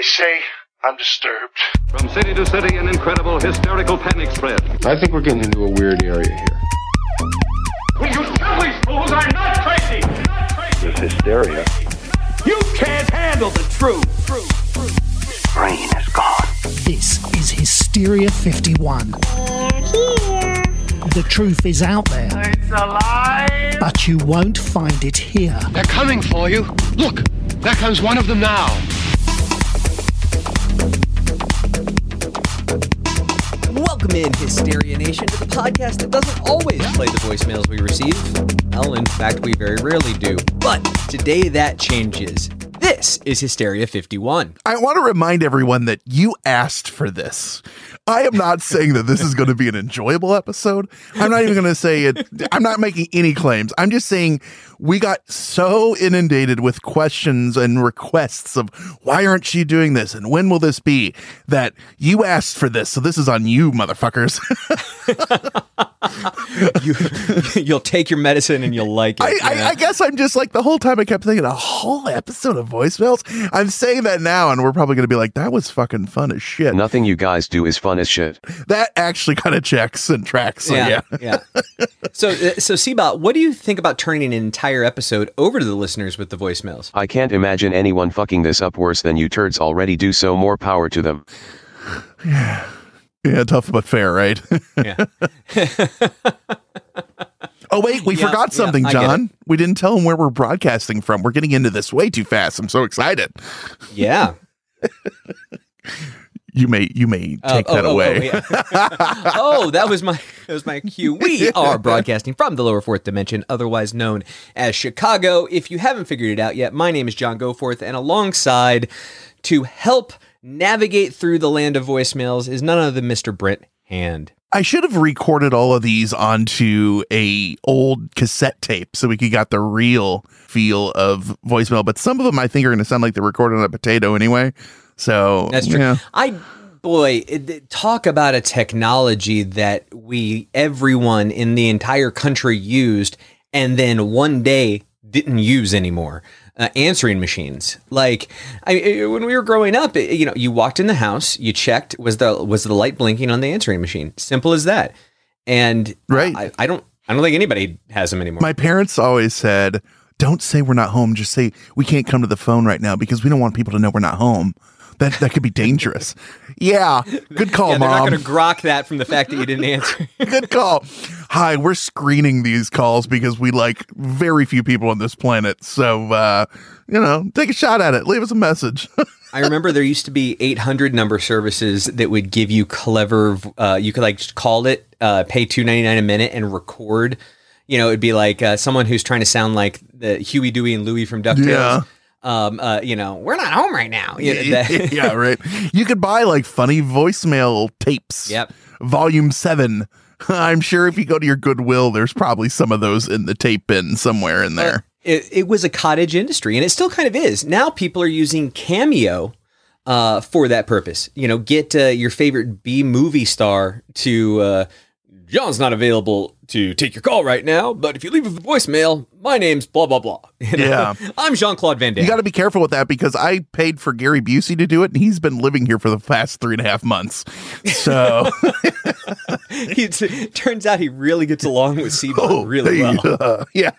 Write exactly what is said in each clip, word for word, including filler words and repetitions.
say I'm disturbed. From city to city, an incredible hysterical panic spread. I think we're getting into a weird area here. Will you tell these fools I'm not crazy? Not crazy. There's hysteria. You can't handle the truth. Truth. Truth. Brain is gone. This is Hysteria fifty-one. They're here. The truth is out there. It's alive. But you won't find it here. They're coming for you. Look, there comes one of them now. Welcome in, Hysteria Nation, to the podcast that doesn't always play the voicemails we receive. Well, in fact, we very rarely do. But today that changes. This is Hysteria fifty-one. I want to remind everyone that you asked for this. I am not saying that this is going to be an enjoyable episode. I'm not even going to say it. I'm not making any claims. I'm just saying we got so inundated with questions and requests of why aren't you doing this and when will this be, that you asked for this. So this is on you, motherfuckers. you, you'll take your medicine and you'll like it. I, I, I guess I'm just like, the whole time I kept thinking a whole episode of voicemails. I'm saying that now and we're probably going to be like, that was fucking fun as shit. Nothing you guys do is fun as shit. That actually kind of checks and tracks. So yeah. Yeah. yeah. So, uh, so Seabot, what do you think about turning an entire episode over to the listeners with the voicemails? I can't imagine anyone fucking this up worse than you turds already do, so more power to them. Yeah. Yeah, tough but fair, right? Yeah. Oh, wait, we yeah, forgot something, yeah, John. We didn't tell them where we're broadcasting from. We're getting into this way too fast. I'm so excited. Yeah. You may you may take uh, that oh, away. Oh, yeah. oh, that was my that was my cue. We are broadcasting from the lower fourth dimension, otherwise known as Chicago. If you haven't figured it out yet, my name is John Goforth, and alongside to help navigate through the land of voicemails is none other than Mister Brent Hand. I should have recorded all of these onto a old cassette tape so we could get the real feel of voicemail. But some of them I think are going to sound like they're recorded on a potato anyway. So that's true. Yeah. I boy, it, talk about a technology that we everyone in the entire country used, and then one day didn't use anymore. Uh, answering machines. Like I, when we were growing up, it, you know, you walked in the house, you checked was the was the light blinking on the answering machine. Simple as that. And right. I, I don't I don't think anybody has them anymore. My parents always said, "Don't say we're not home. Just say we can't come to the phone right now because we don't want people to know we're not home." That that could be dangerous. Yeah, good call, yeah, they're Mom. They're not going to grok that from the fact that you didn't answer. Good call. Hi, we're screening these calls because we like very few people on this planet. So, uh, you know, take a shot at it. Leave us a message. I remember there used to be eight hundred number services that would give you clever, uh, you could like just call it, uh, pay two ninety-nine a minute and record. You know, it'd be like uh, someone who's trying to sound like the Huey, Dewey, and Louie from DuckTales. Yeah. Um, uh, you know, we're not home right now. You know, that- Yeah, right. You could buy like funny voicemail tapes. Yep. Volume seven. I'm sure if you go to your Goodwill, there's probably some of those in the tape bin somewhere in there. It, it was a cottage industry, and it still kind of is. Now people are using Cameo uh, for that purpose. You know, get uh, your favorite B movie star to. Uh, John's not available to take your call right now, but if you leave a voicemail, my name's blah, blah, blah. You know? Yeah. I'm Jean-Claude Van Damme. You got to be careful with that because I paid for Gary Busey to do it, and he's been living here for the past three and a half months. So it turns out he really gets along with Seabot oh, really well. Uh, yeah.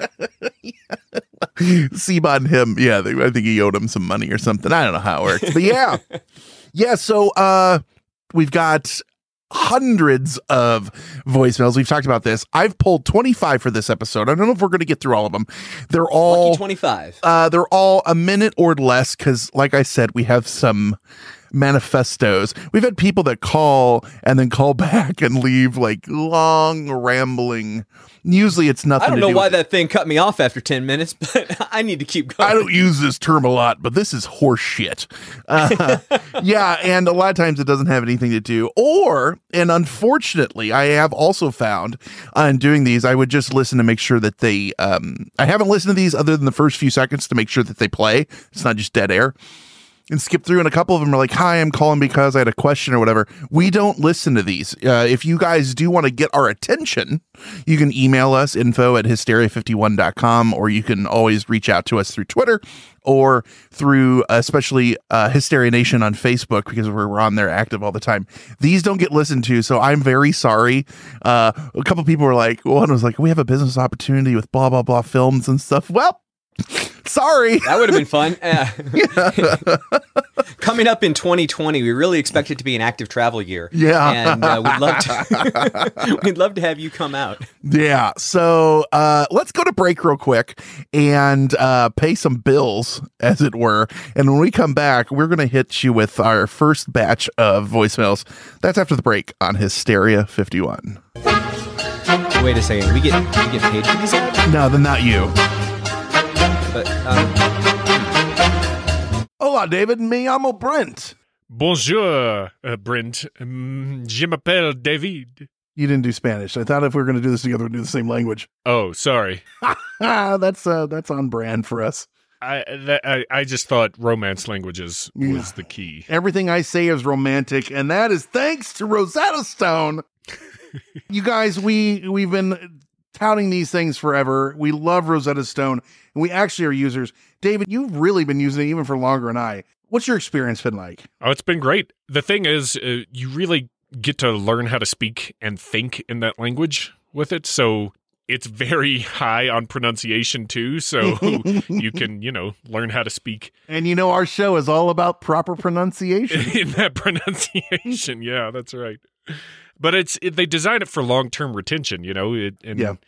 Seabot and him, yeah, they, I think he owed him some money or something. I don't know how it works, but yeah. Yeah, so uh, we've got hundreds of voicemails. We've talked about this. I've pulled twenty-five for this episode. I don't know if we're going to get through all of them. They're all Lucky twenty-five. Uh, they're all a minute or less because, like I said, we have some manifestos. We've had people that call and then call back and leave like long rambling. Usually it's nothing. I don't to know do why with, that thing cut me off after ten minutes, but I need to keep going. I don't use this term a lot, but this is horse shit. Uh, yeah, and a lot of times it doesn't have anything to do. Or, and unfortunately, I have also found on doing these, I would just listen to make sure that they, um, I haven't listened to these other than the first few seconds to make sure that they play. It's not just dead air. and skip through, and a couple of them are like, hi, I'm calling because I had a question or whatever. We don't listen to these. Uh, if you guys do want to get our attention, you can email us, info at hysteria fifty-one dot com, or you can always reach out to us through Twitter or through especially uh, Hysteria Nation on Facebook, because we're, we're on there active all the time. These don't get listened to, so I'm very sorry. Uh, a couple people were like, one was like, we have a business opportunity with blah, blah, blah films and stuff. Well, sorry. That would have been fun. Uh, coming up in twenty twenty, we really expect it to be an active travel year. Yeah. And uh, we'd love to we'd love to have you come out. Yeah. So uh, let's go to break real quick and uh, pay some bills, as it were. And when we come back, we're going to hit you with our first batch of voicemails. That's after the break on Hysteria fifty-one. Wait a second. We get we get paid for these ads? No, then not you. But, um, Hola, David. Me llamo Brent. Bonjour, uh, Brent. Um, je m'appelle David. You didn't do Spanish. I thought if we were going to do this together, we'd do the same language. Oh, sorry. that's uh, that's on brand for us. I, that, I I just thought romance languages was Yeah. the key. Everything I say is romantic, and that is thanks to Rosetta Stone. You guys, we we've been touting these things forever. We love Rosetta Stone, and we actually are users. David, you've really been using it even for longer than I. What's your experience been like? Oh, it's been great. The thing is, uh, you really get to learn how to speak and think in that language with it. So it's very high on pronunciation too. So you can, you know, learn how to speak. And you know, our show is all about proper pronunciation. In that pronunciation. Yeah, that's right. But it's it, they design it for long-term retention, you know, it, and Yeah.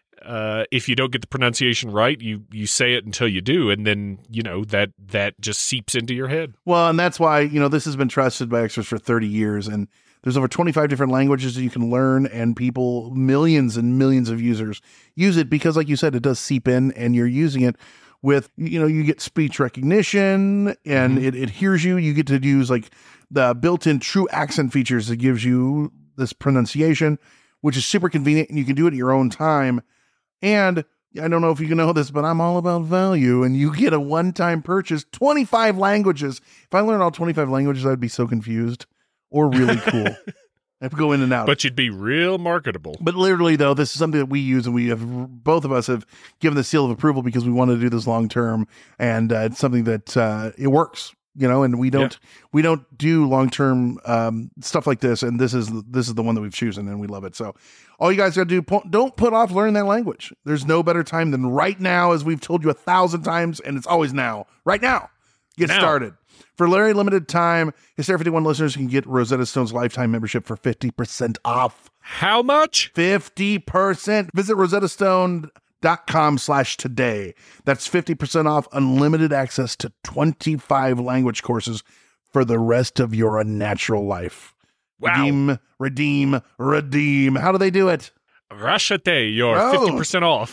uh, if you don't get the pronunciation right, you you say it until you do, and then, you know, that that just seeps into your head. Well, and that's why, you know, this has been trusted by experts for thirty years, and there's over twenty-five different languages that you can learn, and people, millions and millions of users use it because, like you said, it does seep in, and you're using it with, you know, you get speech recognition, and Mm-hmm. it, it hears you. You get to use like the built-in true accent features that gives you this pronunciation, which is super convenient, and you can do it at your own time. And I don't know if you know this, but I'm all about value, and you get a one-time purchase, twenty-five languages. If I learned all twenty-five languages, I'd be so confused, or really cool. I have to go in and out. But you'd be real marketable. But literally, though, this is something that we use, and we have, both of us have given the seal of approval because we want to do this long term, and uh, it's something that uh, it works, you know. And we don't Yeah. we don't do long term um, stuff like this, and this is this is the one that we've chosen, and we love it. So, all you guys got to do, po- don't put off learning that language. There's no better time than right now, as we've told you a thousand times, and it's always now. Right now, get Now. started. For a very limited time, Hysteria fifty-one listeners can get Rosetta Stone's lifetime membership for fifty percent off. How much? fifty percent. Visit rosettastone.com slash today. That's fifty percent off unlimited access to twenty-five language courses for the rest of your unnatural life. Wow. Redeem, redeem, redeem. How do they do it? Rashate, you're Oh. fifty percent off.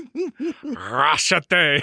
Rashate.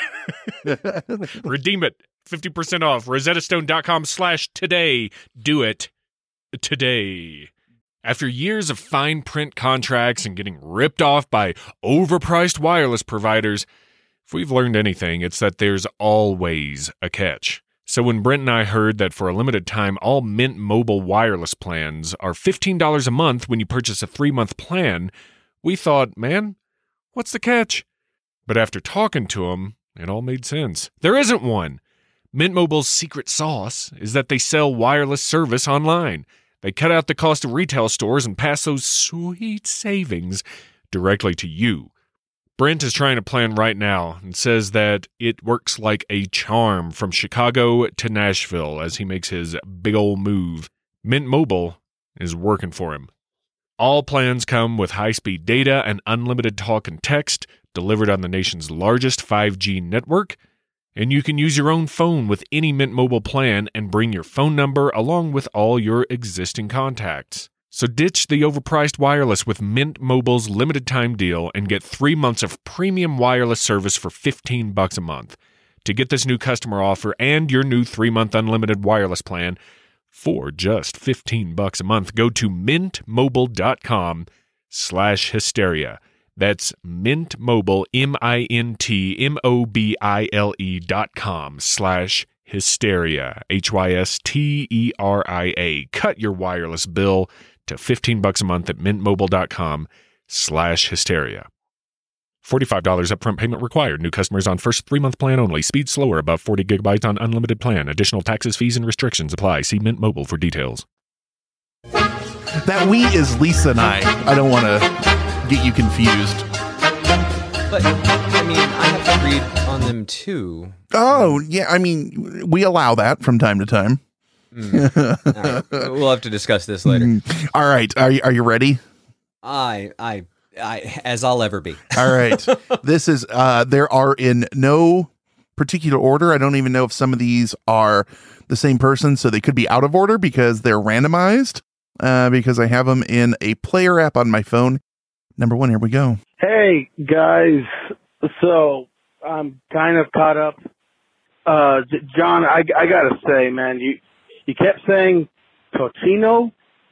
Redeem it. fifty percent off. rosettastone.com slash today. Do it today. After years of fine print contracts and getting ripped off by overpriced wireless providers, if we've learned anything, it's that there's always a catch. So when Brent and I heard that for a limited time, all Mint Mobile wireless plans are fifteen dollars a month when you purchase a three-month plan, we thought, man, what's the catch? But after talking to them, it all made sense. There isn't one. Mint Mobile's secret sauce is that they sell wireless service online. They cut out the cost of retail stores and pass those sweet savings directly to you. Brent is trying a plan right now and says that it works like a charm from Chicago to Nashville as he makes his big ol' move. Mint Mobile is working for him. All plans come with high-speed data and unlimited talk and text delivered on the nation's largest five G network, and you can use your own phone with any Mint Mobile plan and bring your phone number along with all your existing contacts. So ditch the overpriced wireless with Mint Mobile's limited time deal and get three months of premium wireless service for fifteen bucks a month. To get this new customer offer and your new three-month unlimited wireless plan for just fifteen bucks a month, go to mintmobile.com slash hysteria. That's Mint Mobile, M I N T M O B I L E dot com slash Hysteria, H Y S T E R I A. Cut your wireless bill to fifteen bucks a month at mintmobile.com slash hysteria. forty-five dollars upfront payment required. New customers on first three-month plan only. Speed slower above forty gigabytes on unlimited plan. Additional taxes, fees, and restrictions apply. See Mint Mobile for details. That we is Lisa and I. I don't want to get you confused. But, I mean, I have to read on them too. Oh, yeah. I mean, we allow that from time to time. Mm. All right. We'll have to discuss this later. All right. Are you, are you ready? I, I, I, as I'll ever be. All right. This is, uh, there are in no particular order. I don't even know if some of these are the same person, so they could be out of order because they're randomized, uh, because I have them in a player app on my phone. Number one, here we go. Hey, guys. So I'm kind of caught up. Uh, J- John, I, I got to say, man, you, you kept saying Tocino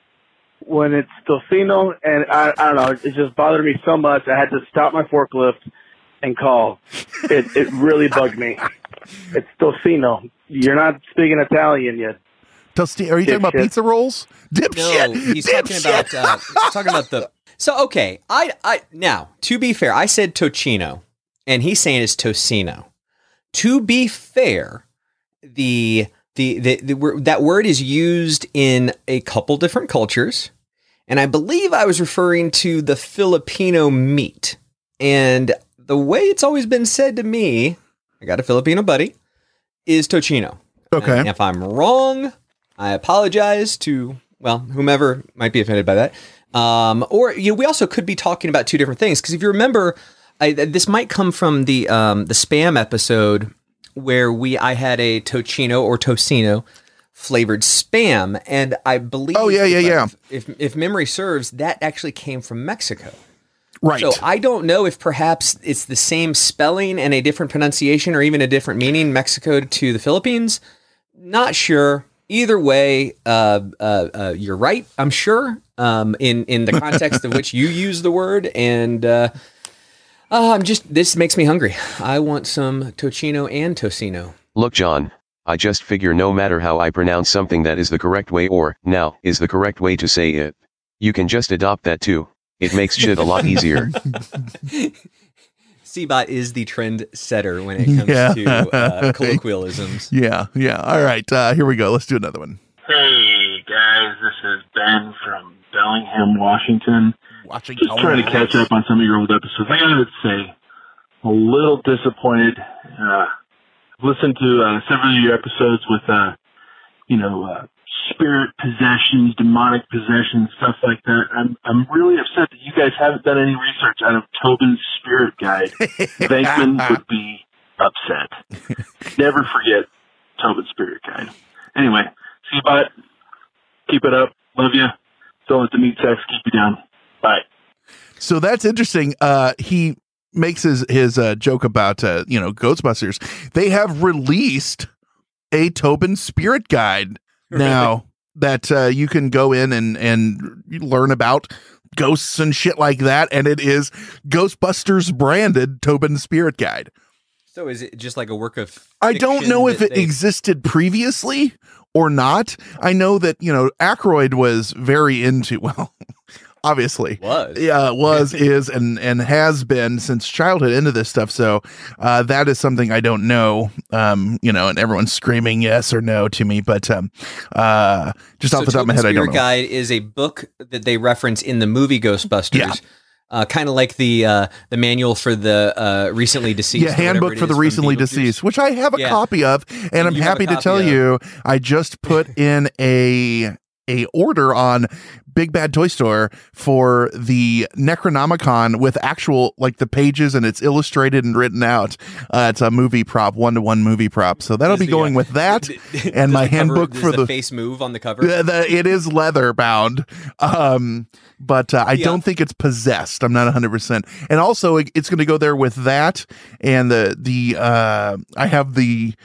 when it's Tocino, and I, I don't know, it just bothered me so much. I had to stop my forklift and call. It it really bugged me. It's Tocino. You're not speaking Italian yet. Tosti- are you talking about Dipshit. pizza rolls? Dipshit. No, he's talking about, uh, he's talking about the, so, okay. I, I, now, to be fair, I said Tocino, and he's saying it's Tocino. To be fair, the, the, the, the, that word is used in a couple different cultures. And I believe I was referring to the Filipino meat. And the way it's always been said to me, I got a Filipino buddy, is Tocino. Okay. And if I'm wrong, I apologize to, well, whomever might be offended by that. Um, or, you know, we also could be talking about two different things. Because if you remember, I, this might come from the um, the Spam episode where we I had a Tocino or Tocino flavored Spam. And I believe, Oh, yeah, yeah, if, yeah. If, if memory serves, that actually came from Mexico. Right. So I don't know if perhaps it's the same spelling and a different pronunciation or even a different meaning, Mexico to the Philippines. Not sure. Either way, uh, uh, uh, you're right, I'm sure, um, in, in the context of which you use the word. And uh, uh, I'm just, this makes me hungry. I want some Tocino and Tocino. Look, John, I just figure no matter how I pronounce something, that is the correct way, or now is the correct way to say it. You can just adopt that too. It makes shit a lot easier. C-Bot is the trend setter when it comes Yeah. to uh, colloquialisms. Yeah, yeah. All right, uh, here we go. Let's do another one. Hey guys, this is Ben from Bellingham, Washington. Watching Just trying to catch up on some of your old episodes. I gotta say, a little disappointed. Uh, listened to uh, several of your episodes with, uh, you know, uh, spirit possessions, demonic possessions, stuff like that. I'm I'm really upset that you guys haven't done any research out of Tobin's Spirit Guide. Venkman would be upset. Never forget Tobin's Spirit Guide. Anyway, C-Bot, keep it up. Love you. Don't let the meat sex keep you down. Bye. So that's interesting. Uh, he makes his his uh, joke about uh, you know Ghostbusters. They have released a Tobin Spirit Guide now that uh, you can go in and and learn about ghosts and shit like that, and it is Ghostbusters branded Tobin Spirit Guide. So is it just like a work of I don't know if that it they- existed previously or not. I know that, you know, Aykroyd was very into, well, obviously Was. yeah, was, is, and, and has been since childhood into this stuff. So uh, that is something I don't know, um, you know, and everyone's screaming yes or no to me, but um, uh, just So off the top of my Tobin's head, I don't Spirit know. Guide is a book that they reference in the movie Ghostbusters. Yeah. Uh, kind of like the uh, the manual for the uh, recently deceased. Yeah, or whatever handbook it for is the from recently Beetlejuice. deceased, which I have a Yeah. copy of, and I'm You have a happy to copy tell of. you, I just put in a a order on Big Bad Toy Store for the Necronomicon with actual, like, the pages, and it's illustrated and written out. Uh, it's a movie prop, one to one movie prop, so that'll Does be the, going uh, with that, Does and my the cover- handbook does for the, the. face move on the cover. The, the, it is leather bound, um, but uh, I Yeah. don't think it's possessed. I'm not one hundred percent. And also, it, it's going to go there with that. And the, the uh, I have the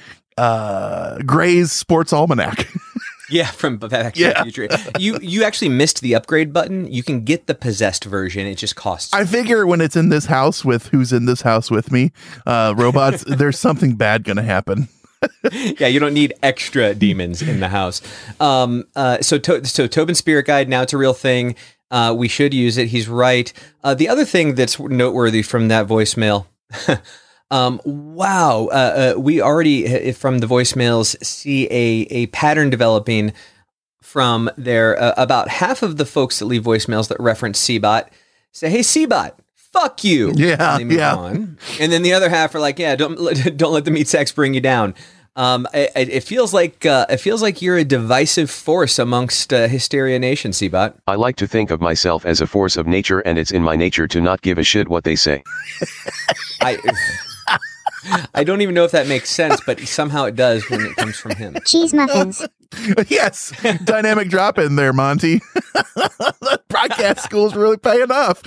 uh, Gray's Sports Almanac. Yeah, from Back to Yeah. the Future. You you actually missed the upgrade button. You can get the possessed version. It just costs. I figure when it's in this house with who's in this house with me, uh, robots, there's something bad going to happen. Yeah, you don't need extra demons in the house. Um, uh, so, to- so Tobin's Spirit Guide, now it's a real thing. Uh, we should use it. He's right. Uh, the other thing that's noteworthy from that voicemail, um, wow, uh, uh, we already, from the voicemails, see a, a pattern developing from there. Uh, about half of the folks that leave voicemails that reference C-Bot say, hey, C-Bot, fuck you. Yeah, And they move yeah. on. And then the other half are like, yeah, don't, let- don't let the meat sacks bring you down. Um, it, it feels like uh, it feels like you're a divisive force amongst uh, Hysteria Nation, C-Bot. I like to think of myself as a force of nature, and it's in my nature to not give a shit what they say. I I don't even know if that makes sense, but somehow it does when it comes from him. Cheese muffins. Yes, dynamic drop in there, Monty. The broadcast school's really paying off.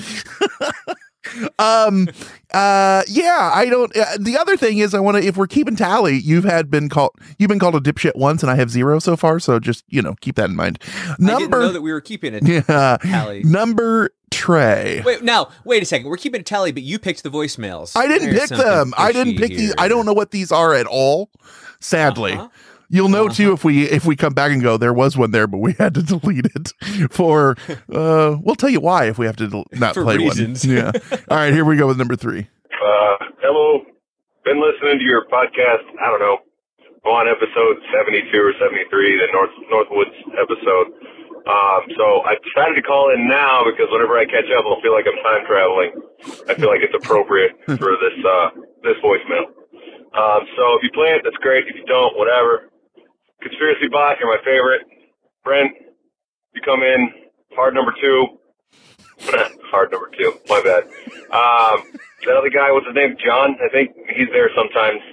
um uh yeah I don't uh, the other thing is I want to, if we're keeping tally, you've had been called you've been called a dipshit once and I have zero so far, so just, you know, keep that in mind. Number I didn't know that we were keeping it. yeah Tally. number Trey. Wait, now wait a second. We're keeping a tally, but you picked the voicemails. I didn't There's pick something them. I didn't fishy pick these. here. I don't know what these are at all. Sadly. Uh-huh. You'll know too if we if we come back and go, there was one there, but we had to delete it for. Uh, we'll tell you why if we have to del- not For play reasons. one. Yeah. All right, here we go with number three. Uh, hello. Been listening to your podcast. I don't know. On episode seventy-two or seventy-three, the North Northwoods episode. Um, so I decided to call in now because whenever I catch up, I'll feel like I'm time traveling. I feel like it's appropriate for this uh, this voicemail. Um, so if you play it, that's great. If you don't, whatever. Conspiracy Bot, you're my favorite. Brent, you come in. Hard number two. Hard number two. My bad. Um, that other guy, what's his name? John? I think he's there sometimes.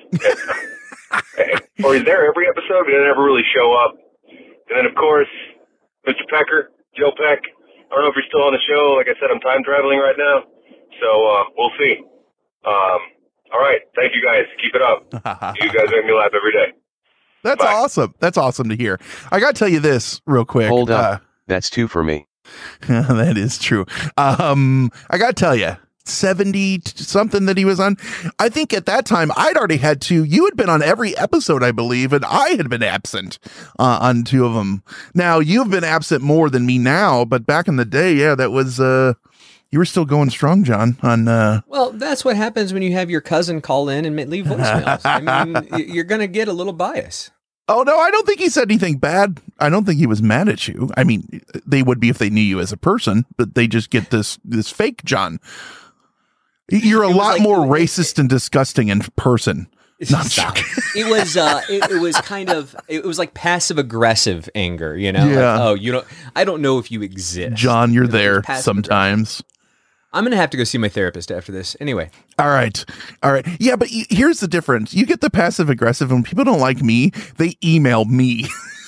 Or he's there every episode, but he doesn't ever really show up. And then, of course, Mister Pecker, Joe Peck. I don't know if you're still on the show. Like I said, I'm time traveling right now. So uh, we'll see. Um, all right. Thank you, guys. Keep it up. You guys make me laugh every day. That's Bye. awesome. That's awesome to hear. I got to tell you this real quick. Hold up. Uh, That's two for me. that is true. Um, I got to tell you, seventy something that he was on. I think at that time I'd already had two. You had been on every episode, I believe, and I had been absent uh, on two of them. Now you've been absent more than me now, but back in the day, yeah, that was, uh, you were still going strong, John, on, uh, Well, that's what happens when you have your cousin call in and ma- leave voicemails. I mean, y- you're going to get a little bias. oh no, I don't think he said anything bad. I don't think he was mad at you. I mean, they would be if they knew you as a person, but they just get this, this fake John. You're a It was lot like- more racist and disgusting in person. Not Stop. joking. It was uh it, it was kind of it was like passive aggressive anger, you know? Yeah. Like, oh, you don't I don't know if you exist. John, you're You know, it was there passive sometimes. I'm going to have to go see my therapist after this. Anyway. All right. All right. Yeah, but y- here's the difference. You get the passive aggressive, and when people don't like me, they email me.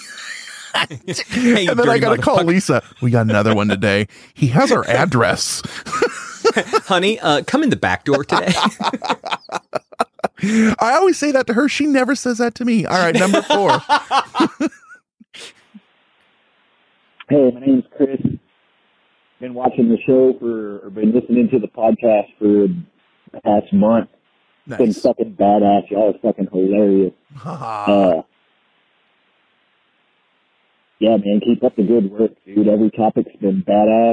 Hey, And then I dirty got to call motherfucker. Lisa. We got another one today. He has our address. Honey, uh, come in the back door today. I always say that to her. She never says that to me. All right, number four. Hey, my name's Chris. Been watching the show for, or been listening to the podcast for the past month. Nice. Been fucking badass. Y'all are fucking hilarious. Uh, yeah, man, keep up the good work, dude. Every topic's been badass.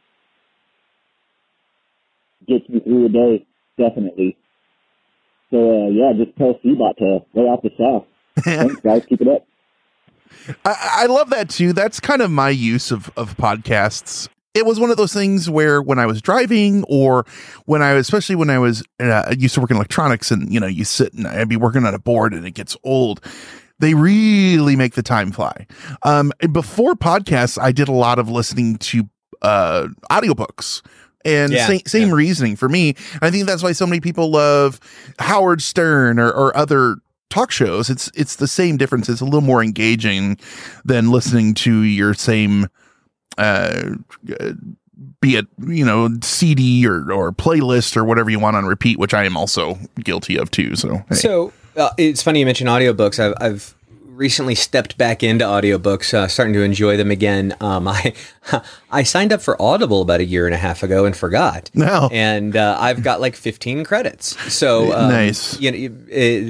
Gets me through the day, definitely. So, uh, yeah, just tell C-Bot to lay off the south. Thanks, guys. Keep it up. I, I love that too. That's kind of my use of, of podcasts. It was one of those things where when I was driving or when I was, especially when I was, uh, I used to work in electronics and, you know, you sit and I'd be working on a board and it gets old. They really make the time fly. Um, before podcasts, I did a lot of listening to uh, audiobooks. And Yeah, same, same yeah. reasoning for me. I think that's why so many people love Howard Stern or, or other talk shows. It's it's the same difference. It's a little more engaging than listening to your same, uh, uh, be it, you know, C D or, or playlist or whatever you want on repeat, which I am also guilty of too. So, hey. So uh, it's funny you mentioned audiobooks. I've, I've recently stepped back into audiobooks, uh, starting to enjoy them again. Um, I I signed up for Audible about a year and a half ago and forgot. No. And uh, I've got like fifteen credits. So um, Nice. You know, it,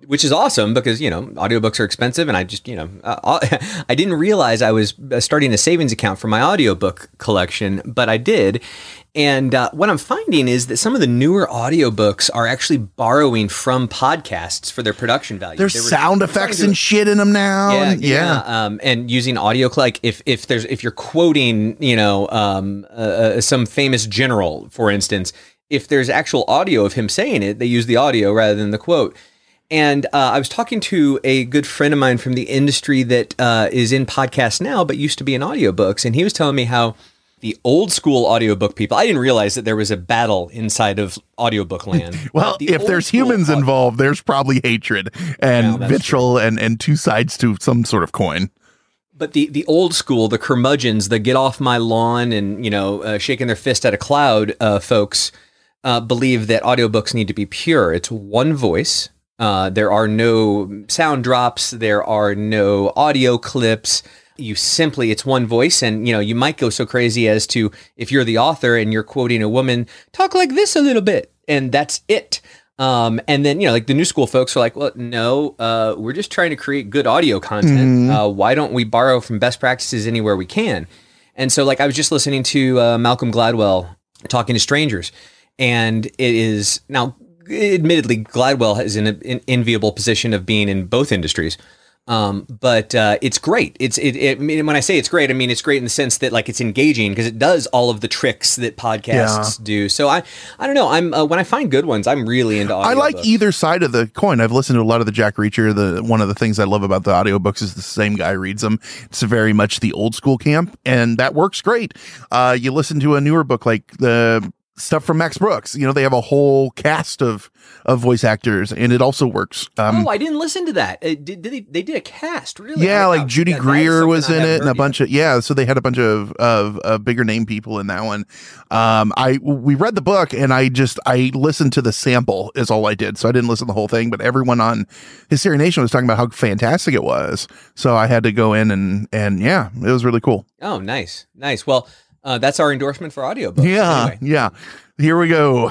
which is awesome because, you know, audiobooks are expensive. And I just, you know, uh, I didn't realize I was starting a savings account for my audiobook collection, but I did. And uh, what I'm finding is that some of the newer audiobooks are actually borrowing from podcasts for their production value. There's sound effects and shit in them now. Yeah, and, yeah. yeah. Um, and using audio, like if if there's if you're quoting, you know, um, uh, some famous general, for instance, if there's actual audio of him saying it, they use the audio rather than the quote. And uh, I was talking to a good friend of mine from the industry that uh, is in podcasts now, but used to be in audiobooks, and he was telling me how the old school audiobook people, I didn't realize that there was a battle inside of audiobook land. Well, the if there's humans audio- involved, there's probably hatred and yeah, vitriol and, and two sides to some sort of coin. But the, the old school, the curmudgeons, the get off my lawn and, you know, uh, shaking their fist at a cloud uh, folks uh, believe that audiobooks need to be pure. It's one voice. Uh, there are no sound drops. There are no audio clips. You simply, it's one voice, and, you know, you might go so crazy as to, if you're the author and you're quoting a woman, talk like this a little bit, and that's it. Um, and then, you know, like the new school folks are like, well, no, uh, we're just trying to create good audio content. Mm-hmm. Uh, why don't we borrow from best practices anywhere we can? And so, like, I was just listening to uh, Malcolm Gladwell talking to strangers, and it is now, admittedly, Gladwell is in an enviable position of being in both industries. Um, but, uh, it's great. It's, it, it, I mean, when I say it's great, I mean, it's great in the sense that, like, it's engaging because it does all of the tricks that podcasts yeah. do. So I, I don't know. I'm, uh, when I find good ones, I'm really into audiobooks. I like either side of the coin. I've listened to a lot of the Jack Reacher. The, one of the things I love about the audiobooks is the same guy reads them. It's very much the old school camp, and that works great. Uh, you listen to a newer book like the stuff from Max Brooks, you know, they have a whole cast of, of voice actors, and it also works. Um, oh, I didn't listen to that. Uh, did, did they, they did a cast, really? Yeah, like Judy yeah, Greer was in it, and a bunch yet. of, yeah, so they had a bunch of, of, of bigger name people in that one. Um, I, we read the book, and I just, I listened to the sample is all I did. So I didn't listen to the whole thing, but everyone on Hysteria Nation was talking about how fantastic it was. So I had to go in and, and yeah, it was really cool. Oh, nice. Nice. Well, Uh, that's our endorsement for audiobooks. Yeah, anyway. yeah. Here we go.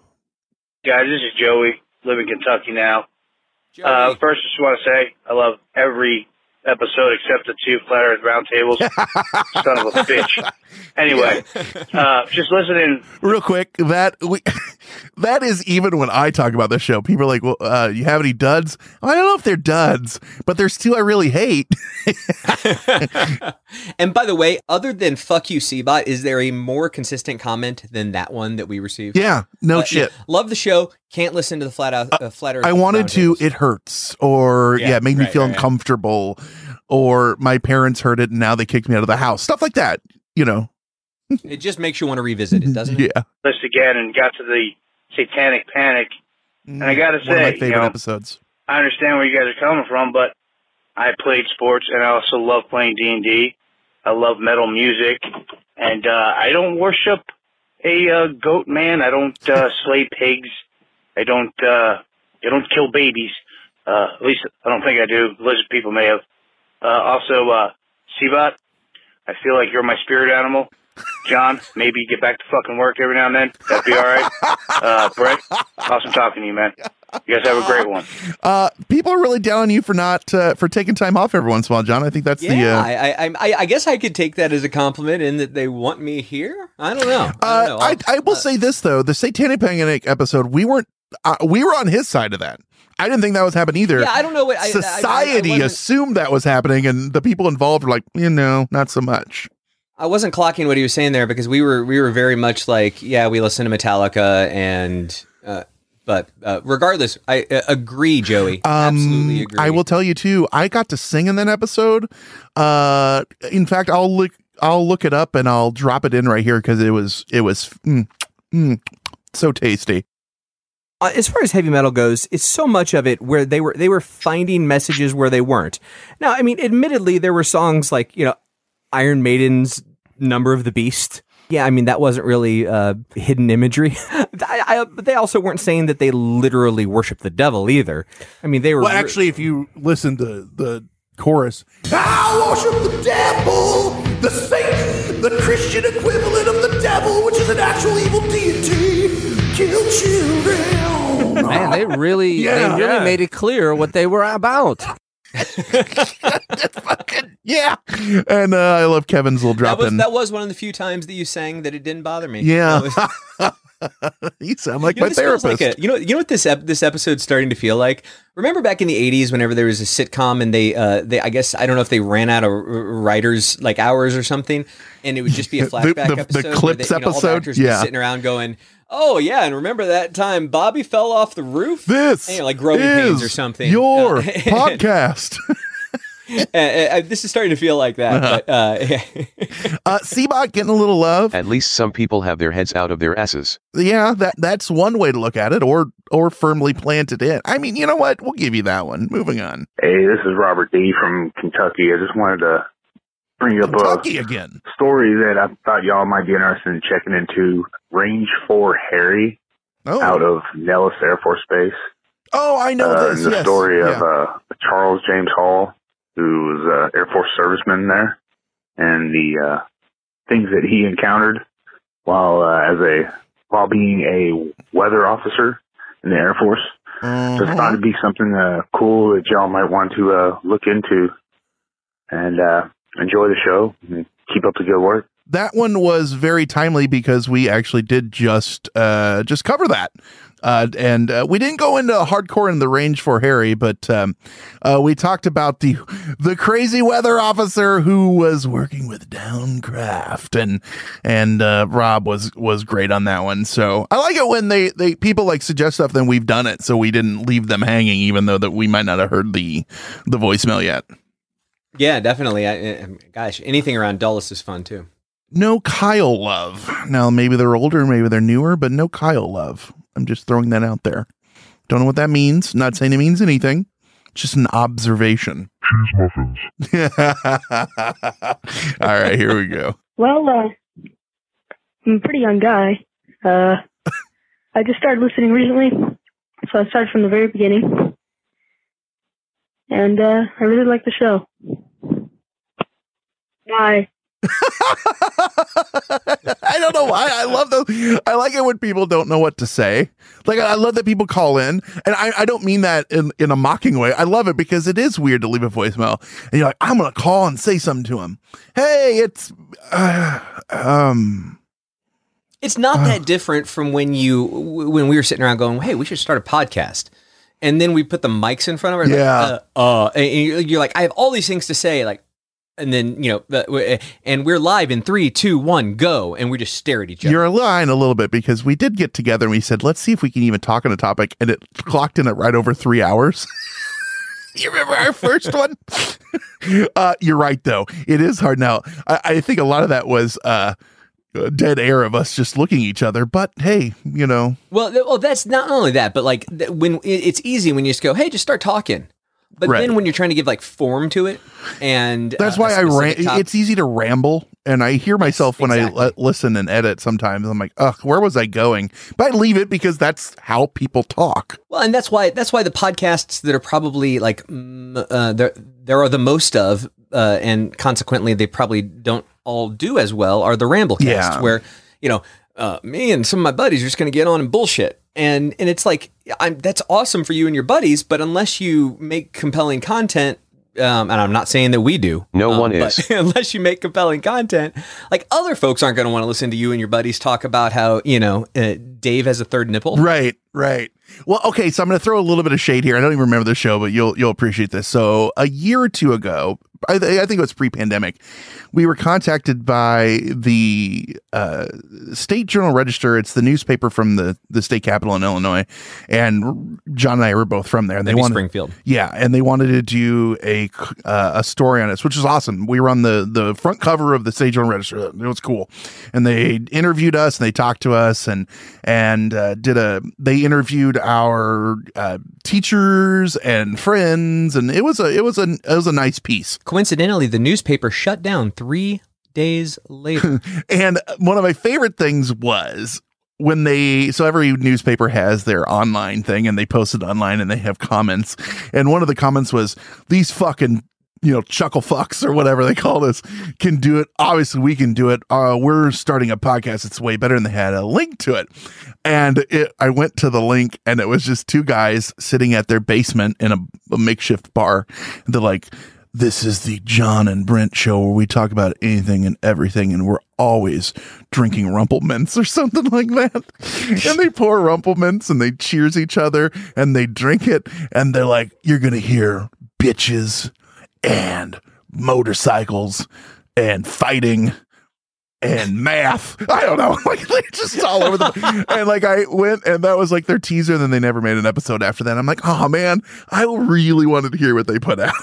Guys, this is Joey. Live in Kentucky now. Uh, first, just want to say I love every episode except the two Flat Earth Roundtables. Son of a bitch. Anyway, uh, just listening. Real quick, that we, that is even when I talk about this show. People are like, well, uh, you have any duds? I don't know if they're duds, but there's two I really hate. And by the way, other than fuck you, C-Bot, is there a more consistent comment than that one that we received? Yeah, no uh, shit. Yeah, love the show. Can't listen to the Flat Out, uh, Flat Earth. I wanted to, it hurts, or yeah, yeah it made right, me feel right, uncomfortable, right. or my parents heard it and now they kicked me out of the house. Stuff like that, you know. It just makes you want to revisit it, doesn't it? Yeah. List again and got to the Satanic Panic, and I got to say, one of my favorite you know, episodes. I understand where you guys are coming from, but I played sports and I also love playing D and D. I love metal music, and uh, I don't worship a uh, goat man. I don't uh, slay pigs. I don't. Uh, I don't kill babies. Uh, at least I don't think I do. Lizard people may have. Uh, also, uh, C-Bot, I feel like you're my spirit animal. John, maybe get back to fucking work every now and then. That'd be all right. Uh, Brett, awesome talking to you, man. You guys have a great one. Uh, people are really down on you for not uh, for taking time off every once in a while, John. I think that's yeah, the. Uh, I, I I guess I could take that as a compliment in that they want me here. I don't know. I, don't know. Uh, I, I will uh, say this though: the Satanic Panic episode, we weren't. Uh, we were on his side of that. I didn't think that was happening either. Yeah, I don't know what I, society I, I, I assumed that was happening, and the people involved were like, you know, not so much. I wasn't clocking what he was saying there because we were we were very much like, yeah, we listen to Metallica, and uh, but uh, regardless, I uh, agree, Joey. Um, Absolutely agree. I will tell you too. I got to sing in that episode. Uh, in fact, I'll look I'll look it up and I'll drop it in right here because it was it was mm, mm, so tasty. Uh, as far as heavy metal goes, it's so much of it where they were they were finding messages where they weren't. Now, I mean, admittedly, there were songs like, you know, Iron Maiden's Number of the Beast. Yeah, I mean, that wasn't really uh, hidden imagery. I, I, but they also weren't saying that they literally worship the devil either. I mean, they were... Well, actually, if you listen to the chorus, I worship the devil, the Satan, the Christian equivalent of the devil, which is an actual evil deity. Kill children. Man, they really, Yeah. they really Yeah. made it clear what they were about. Yeah. And uh, I love Kevin's little That drop was in. that was one of the few times that you sang that it didn't bother me. Yeah. That was- You sound like You know, my this feels therapist. like a- you know, you know what this ep- this episode's starting to feel like. Remember back in the eighties, whenever there was a sitcom, and they, uh, they, I guess I don't know if they ran out of r- writers like hours or something, and it would just be a The- flashback the- the episode. where clips they, you know, all the episode? actors would be Yeah. sitting around going, "Oh yeah, and remember that time Bobby fell off the roof? This And, you know, like growing pains is or something." Your Uh, podcast. uh, uh, this is starting to feel like that. Uh-huh. But, uh, uh, Seabot getting a little love. At least some people have their heads out of their asses. Yeah, that that's one way to look at it, or or firmly planted in. I mean, you know what? We'll give you that one. Moving on. Hey, this is Robert D. from Kentucky. I just wanted to bring up Kentucky a again. story that I thought y'all might be interested in checking into. Range four Harry Oh. out of Nellis Air Force Base. Oh, I know uh, this. The yes. story of Yeah. uh, Charles James Hall, who was an Air Force serviceman there, and the uh, things that he encountered while uh, as a while being a weather officer in the Air Force. Mhm. Just thought it'd be something uh, cool that y'all might want to uh, look into, and uh, enjoy the show and keep up the good work. That one was very timely because we actually did just uh, just cover that. Uh, and uh, we didn't go into hardcore in the Range for Harry, but um, uh, we talked about the the crazy weather officer who was working with Downcraft, and and uh, Rob was was great on that one. So I like it when they they people like suggest stuff, then we've done it, so we didn't leave them hanging, even though that we might not have heard the the voicemail yet. yeah, definitely. I, I, gosh, anything around Dulles is fun too. No Kyle love. Now maybe they're older, maybe they're newer, but no Kyle love. I'm just throwing that out there. Don't know what that means. Not saying it means anything. Just an observation. Cheese muffins. All right, here we go. Well, uh, I'm a pretty young guy. Uh, I just started listening recently, so I started from the very beginning. And uh, I really like the show. Bye. I don't know why. I love those. I like it when people don't know what to say. Like, I love that people call in, and I, I don't mean that in, in a mocking way. I love it because it is weird to leave a voicemail, and you're like, I'm going to call and say something to him. Hey, it's, uh, um, It's not that different from when you when we were sitting around going, "Hey, we should start a podcast," and then we put the mics in front of us. Yeah. Like, uh, uh, and you're like, "I have all these things to say," like, and then you know, and we're live in three, two, one, go, and we just stare at each other. You're lying a little bit because we did get together and we said, let's see if we can even talk on a topic, and it clocked in at right over three hours. You remember our first one? uh, you're right, though. It is hard now. I, I think a lot of that was uh, dead air of us just looking at each other. But hey, you know. Well, th- well, that's not only that, but like th- when it- it's easy when you just go, "Hey, just start talking." But Right. then when you're trying to give like form to it, and That's uh, why a I ran. specific top- It's easy to ramble, and I hear myself when exactly. I le- listen and edit. Sometimes I'm like, "Ugh, where was I going?" But I leave it because that's how people talk. Well, and that's why that's why the podcasts that are probably like mm, uh, there there are the most of, uh, and consequently they probably don't all do as well, are the Ramblecasts, Yeah. where you know uh, me and some of my buddies are just going to get on and bullshit, and and it's like I'm that's awesome for you and your buddies, but unless you make compelling content. Um, and I'm not saying that we do. No um, one but is. unless you make compelling content, like other folks aren't going to want to listen to you and your buddies talk about how, you know, uh, Dave has a third nipple. Right, right. Well, okay, so I'm going to throw a little bit of shade here. I don't even remember the show, but you'll you'll appreciate this. So a year or two ago, I, I think it was pre-pandemic, we were contacted by the uh, State Journal Register. It's the newspaper from the, the state capital in Illinois, and John and I were both from there. And they Maybe wanted Springfield. yeah, and they wanted to do a uh, a story on us, which was awesome. We were on the the front cover of the State Journal Register. It was cool, and they interviewed us and they talked to us and and uh, did a they interviewed our uh, teachers and friends, and it was a it was a it was a nice piece. Coincidentally, the newspaper shut down three days later. And one of my favorite things was when they, so every newspaper has their online thing and they post it online and they have comments. And one of the comments was, these fucking you know, chuckle fucks or whatever they call this can do it. Obviously we can do it. Uh, we're starting a podcast. It's way better, and they had a link to it. And it, I went to the link, and it was just two guys sitting at their basement in a, a makeshift bar. And they're like, this is the John and Brent show where we talk about anything and everything, and we're always drinking Rumple Mints or something like that. And they pour Rumple Mints and they cheers each other and they drink it, and they're like, you're going to hear bitches and motorcycles and fighting and math. I don't know. Like, they just all over the and like I went, and that was like their teaser, and then they never made an episode after that. I'm like, oh man, I really wanted to hear what they put out.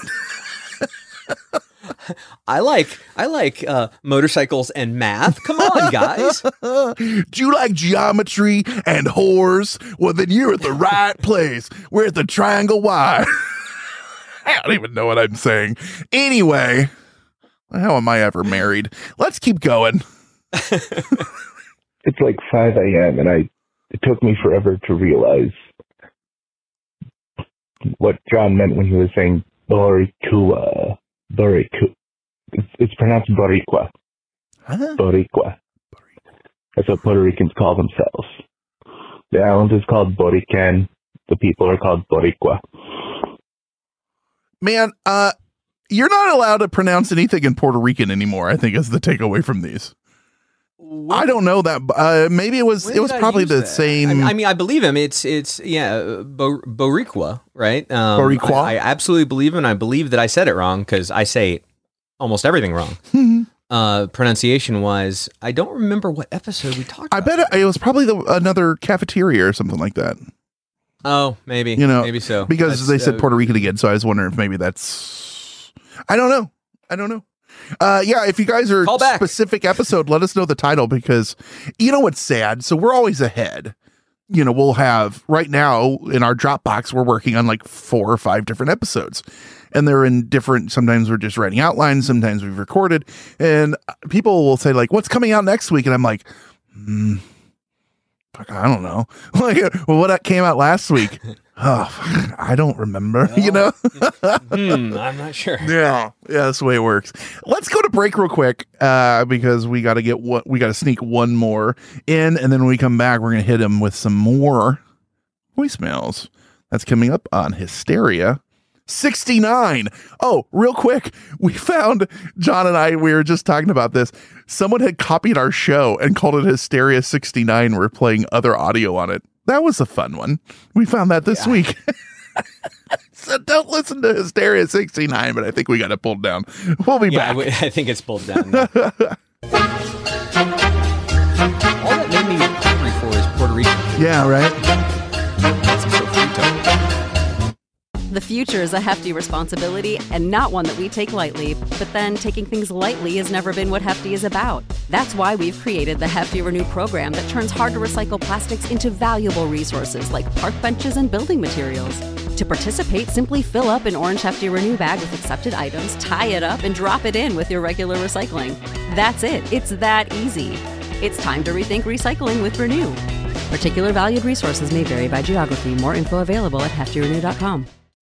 I like I like uh, motorcycles and math. Come on, guys. Do you like geometry and whores? Well, then you're at the right place. We're at the Triangle Y. I don't even know what I'm saying. Anyway, how am I ever married? Let's keep going. It's like five a.m. and I it took me forever to realize what John meant when he was saying Boricua. Boricua. It's, it's pronounced Boricua. Huh? Boricua. That's what Puerto Ricans call themselves. The island is called Borican. The people are called Boricua. Man, uh, you're not allowed to pronounce anything in Puerto Rican anymore, I think, is the takeaway from these. What? I don't know that. Uh, maybe it was When it was did I probably use the that? same. I, I mean, I believe him. It's it's yeah, Bo- Boricua, right? Um, Boricua? I, I absolutely believe him. And I believe that I said it wrong because I say almost everything wrong. uh, pronunciation wise, I don't remember what episode we talked. I bet it, it was probably the, another cafeteria or something like that. Oh, maybe. You know, maybe so. Because That's, they said uh, Puerto Rican again, so I was wondering if maybe that's. I don't know. I don't know. Uh, yeah, if you guys are Call back. specific episode, let us know the title, because you know what's sad. So we're always ahead. You know, we'll have right now in our Dropbox, we're working on like four or five different episodes, and they're in different. Sometimes we're just writing outlines. Sometimes we've recorded, and people will say like, "What's coming out next week?" And I'm like, hmm. Fuck, I don't know. Like, well, what came out last week? Oh, I don't remember. You know, hmm, I'm not sure. Yeah, yeah, that's the way it works. Let's go to break real quick, uh, because we got to get what we got to sneak one more in, and then when we come back, we're gonna hit him with some more voicemails. That's coming up on Hysteria sixty-nine. Oh, real quick, we found John and I. We were just talking about this. Someone had copied our show and called it Hysteria sixty-nine. We're playing other audio on it. That was a fun one. We found that this Yeah. week. So don't listen to Hysteria sixty-nine, but I think we got it pulled down. We'll be Yeah, I, back. w- I think it's pulled down. now. All that made me hungry for is Puerto Rican. Yeah, right. That's some sofrito. The future is a hefty responsibility and not one that we take lightly. But then taking things lightly has never been what Hefty is about. That's why we've created the Hefty Renew program that turns hard to recycle plastics into valuable resources like park benches and building materials. To participate, simply fill up an orange Hefty Renew bag with accepted items, tie it up, and drop it in with your regular recycling. That's it. It's that easy. It's time to rethink recycling with Renew. Particular valued resources may vary by geography. More info available at hefty renew dot com.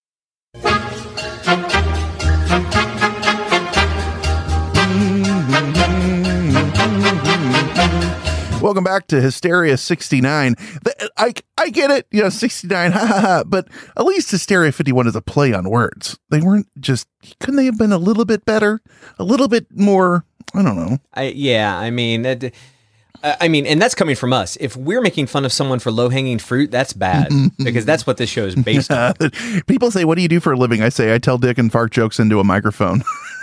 Welcome back to Hysteria sixty-nine. The- I I get it, you know, sixty-nine, ha ha ha. But at least Hysteria fifty-one is a play on words. They weren't just. Couldn't they have been a little bit better, a little bit more? I don't know. I yeah, I mean, it, uh, I mean, and that's coming from us. If we're making fun of someone for low hanging fruit, that's bad because that's what this show is based on. People say, "What do you do for a living?" I say, "I tell dick and fart jokes into a microphone."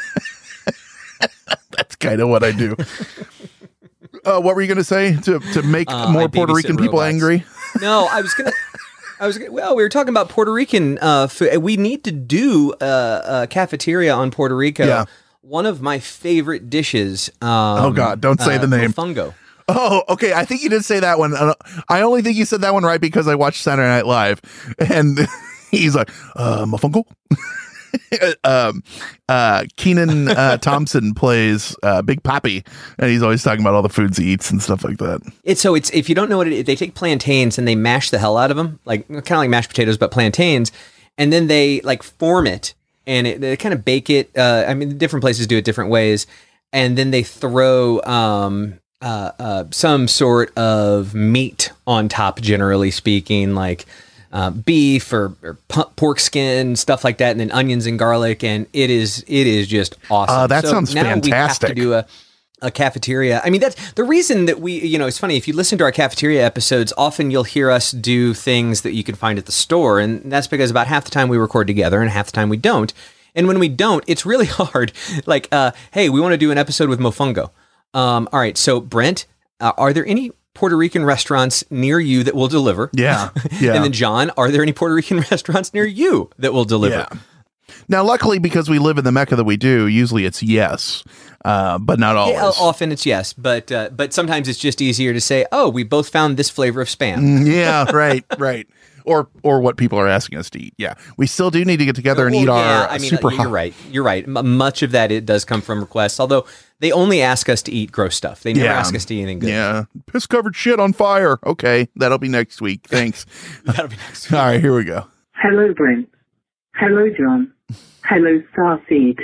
That's kind of what I do. Uh, what were you going to say to to make Uh, more I Puerto babysit Rican people robots. angry? No, I was gonna. I was gonna, well. We were talking about Puerto Rican uh, food. We need to do a, a cafeteria on Puerto Rico. Yeah. One of my favorite dishes. Um, Oh, God, don't say the name. Mofongo. Oh, okay. I think you did say that one. Uh, I only think you said that one right because I watched Saturday Night Live, and he's like, uh, "Mofongo." um, uh, Keenan uh, Thompson plays uh, Big Papi, and he's always talking about all the foods he eats and stuff like that. It's so it's if you don't know what it is, they take plantains and they mash the hell out of them, like kind of like mashed potatoes, but plantains, and then they like form it and it, they kind of bake it. Uh, I mean, different places do it different ways, and then they throw um, uh, uh, some sort of meat on top. Generally speaking, like uh, beef or, or p- pork skin, stuff like that, and then onions and garlic, and it is it is just awesome. Uh, that So sounds now fantastic. We have to do a a cafeteria. I mean, that's the reason that we, you know, it's funny. If you listen to our cafeteria episodes, often you'll hear us do things that you can find at the store. And that's because about half the time we record together and half the time we don't. And when we don't, it's really hard. Like, uh, hey, we want to do an episode with Mofongo. Um, all right. So Brent, uh, are there any Puerto Rican restaurants near you that will deliver? Yeah. Yeah. And then John, are there any Puerto Rican restaurants near you that will deliver? Yeah. Now, luckily, because we live in the Mecca that we do, usually it's yes, uh, but not always. Yeah, often it's yes, but uh, but sometimes it's just easier to say, "Oh, we both found this flavor of spam." Mm, yeah, right, right. Or or what people are asking us to eat. Yeah, we still do need to get together and Well, eat yeah, our I mean, super you're hot. right. You're right. M- much of that it does come from requests, although they only ask us to eat gross stuff. They never Yeah. ask us to eat anything good. Yeah, piss covered shit on fire. Okay, that'll be next week. Thanks. That'll be next week. All right, here we go. Hello, Brent. Hello, John. Hello, Starseed.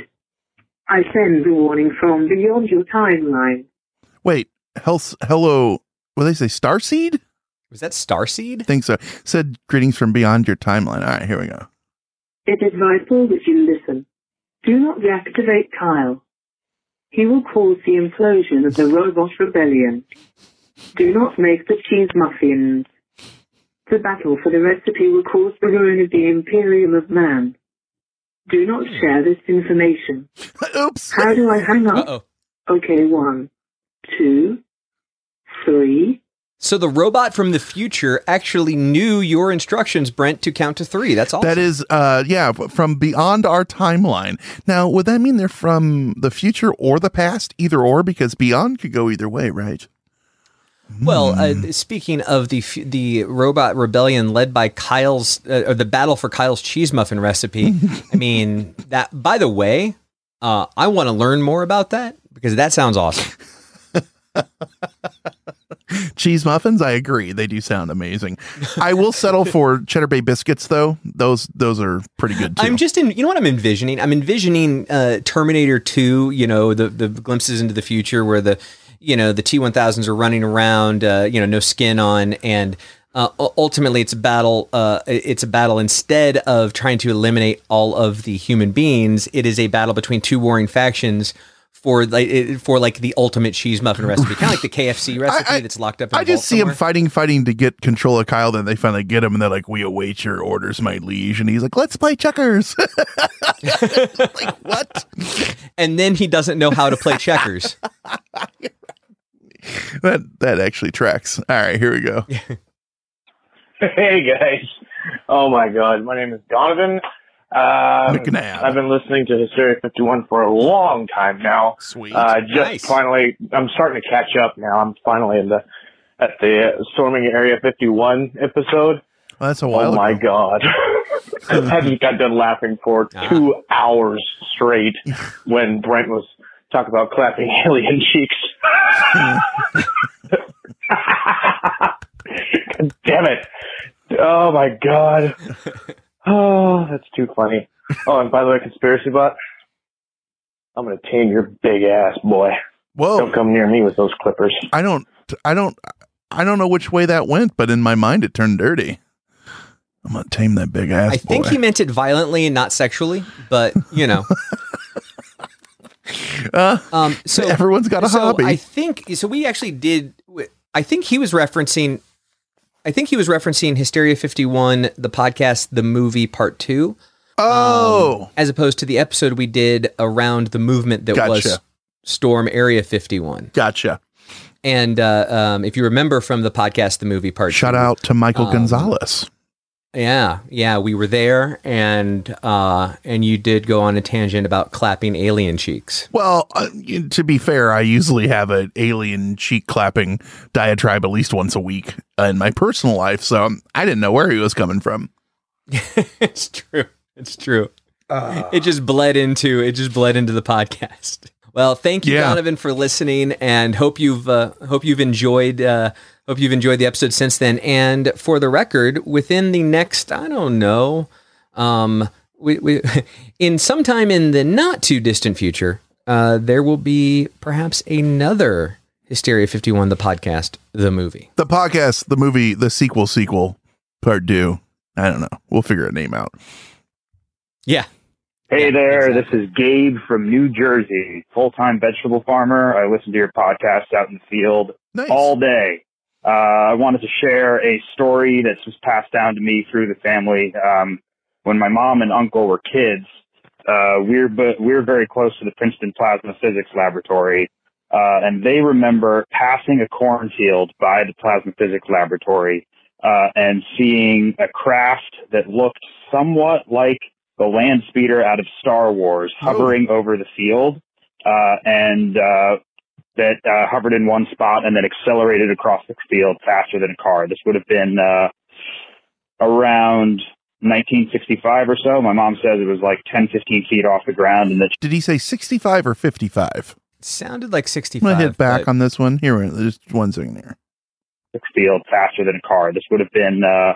I send a warning from beyond your timeline. Wait, health, hello. What did they say? Starseed? Was that Starseed? Think so. Said greetings from beyond your timeline. All right, here we go. It is vital that you listen. Do not deactivate Kyle. He will cause the implosion of the robot rebellion. Do not make the cheese muffins. The battle for the recipe will cause the ruin of the Imperium of Man. Do not share this information. Oops. How do I hang up? Uh-oh. Okay, one, two, three. So the robot from the future actually knew your instructions, Brent, to count to three. That's awesome. That is, uh, yeah, from beyond our timeline. Now, would that mean they're from the future or the past? Either or, because beyond could go either way, right? Well, Hmm. uh, speaking of the f- the robot rebellion led by Kyle's, uh, or the battle for Kyle's cheese muffin recipe, I mean, that, by the way, uh, I want to learn more about that because that sounds awesome. Cheese muffins, I agree. They do sound amazing. I will settle for Cheddar Bay biscuits, though. Those those are pretty good, too. I'm just in, you know what I'm envisioning? I'm envisioning uh, Terminator two, you know, the, the glimpses into the future where the, you know, the T one thousands are running around, uh, you know, no skin on, and uh, u- ultimately it's a battle. Uh, it's a battle instead of trying to eliminate all of the human beings. It is a battle between two warring factions for like it- for like the ultimate cheese muffin recipe, kind of like the K F C recipe that's locked up in I a just vault see him somewhere. fighting, fighting to get control of Kyle. Then they finally get him, and they're like, "We await your orders, my liege." And he's like, "Let's play checkers." Like what? And then he doesn't know how to play checkers. that that actually tracks. All right, here we go. Hey guys! Oh my God, my name is Donovan. Um, McNabb. I've been listening to Hysteria fifty-one for a long time now. Sweet. Uh, just Nice. finally, I'm starting to catch up now. I'm finally in the at the uh, storming Area fifty-one episode. Well, that's a while Oh my ago. God! I just got done laughing for two hours straight when Brent was talking about clapping alien cheeks. God damn it! Oh my God! Oh, that's too funny. Oh, and by the way, conspiracy bot, I'm gonna tame your big ass, boy. Whoa! Don't come near me with those clippers. I don't, I don't, I don't know which way that went, but in my mind it turned dirty. I'm gonna tame that big ass. I think boy. he meant it violently and not sexually, but you know. Uh, um, so everyone's got a so hobby. I think so. We actually did. I think he was referencing. I think he was referencing Hysteria fifty-one, the podcast, the movie part two. Oh, um, as opposed to the episode we did around the movement that Gotcha. was Storm Area fifty-one. Gotcha. And uh, um, if you remember from the podcast, the movie part Shout two, out to Michael um, Gonzalez. Yeah, yeah, we were there, and uh, and you did go on a tangent about clapping alien cheeks. Well, uh, to be fair, I usually have an alien cheek clapping diatribe at least once a week uh, in my personal life, so um, I didn't know where he was coming from. It's true. It's true. It just bled into it. Just bled into the podcast. Well, thank you, Yeah. Donovan, for listening, and hope you've uh, hope you've enjoyed uh, hope you've enjoyed the episode since then. And for the record, within the next, I don't know, um, we, we in sometime in the not too distant future, uh, there will be perhaps another Hysteria fifty-one, the podcast, the movie. The podcast, the movie, the sequel, sequel, part two. I don't know. We'll figure a name out. Yeah. Hey yeah, there, exactly. This is Gabe from New Jersey, full-time vegetable farmer. I listen to your podcast out in the field nice. all day. Uh, I wanted to share a story that's just passed down to me through the family. Um, when my mom and uncle were kids, uh, we're we're very close to the Princeton Plasma Physics Laboratory, uh, and they remember passing a cornfield by the Plasma Physics Laboratory uh, and seeing a craft that looked somewhat like the land speeder out of Star Wars hovering oh. over the field, uh, and uh, that uh, hovered in one spot and then accelerated across the field faster than a car. This would have been uh, around nineteen sixty-five or so. My mom says it was like ten, fifteen feet off the ground. And that Did he say sixty-five or fifty-five? It sounded like sixty-five. I'm going to hit back but... on this one. Here, there's one second here. Field faster than a car. This would have been uh,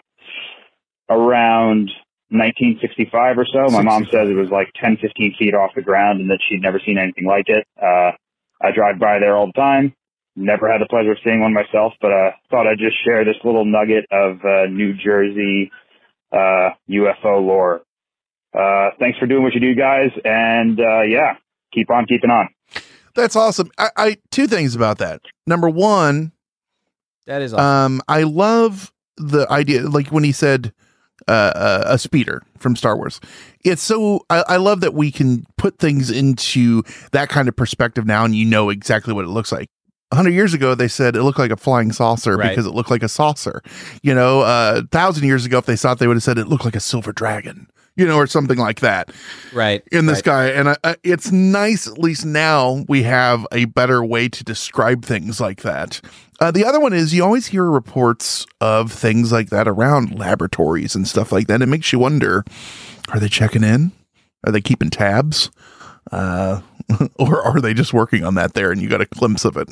around nineteen sixty-five or so. My mom says it was like ten, fifteen feet off the ground and that she'd never seen anything like it. Uh, I drive by there all the time. Never had the pleasure of seeing one myself, but uh, thought I'd just share this little nugget of uh, New Jersey uh, U F O lore. Uh, thanks for doing what you do, guys. And uh, yeah, keep on keeping on. That's awesome. I, I two things about that. Number one, that is awesome. Um, I love the idea, like when he said, Uh, uh, a speeder from Star Wars. It's so I, I love that we can put things into that kind of perspective now, and you know exactly what it looks like. A hundred years ago, they said it looked like a flying saucer right. because it looked like a saucer. You know, uh, a thousand years ago, if they thought, they would have said it looked like a silver dragon. You know, or something like that. Right. In the right. sky. And I, I, it's nice, at least now, we have a better way to describe things like that. Uh, the other one is you always hear reports of things like that around laboratories and stuff like that. It makes you wonder, are they checking in? Are they keeping tabs? Uh, or are they just working on that there and you got a glimpse of it?